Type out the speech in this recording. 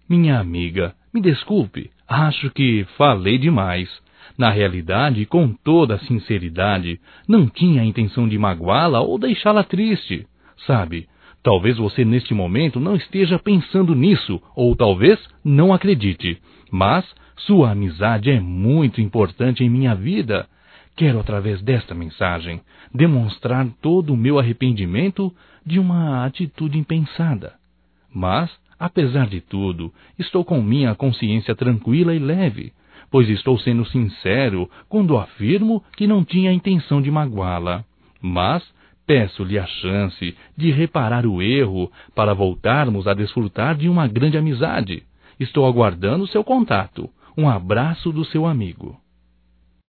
Minha amiga, me desculpe, acho que falei demais. Na realidade, com toda a sinceridade, não tinha a intenção de magoá-la ou deixá-la triste. Sabe, talvez você neste momento não esteja pensando nisso, ou talvez não acredite. Mas sua amizade é muito importante em minha vida. Quero, através desta mensagem, demonstrar todo o meu arrependimento de uma atitude impensada. Mas, apesar de tudo, estou com minha consciência tranquila e leve, pois estou sendo sincero quando afirmo que não tinha a intenção de magoá-la. Mas peço-lhe a chance de reparar o erro para voltarmos a desfrutar de uma grande amizade. Estou aguardando seu contato. Um abraço do seu amigo.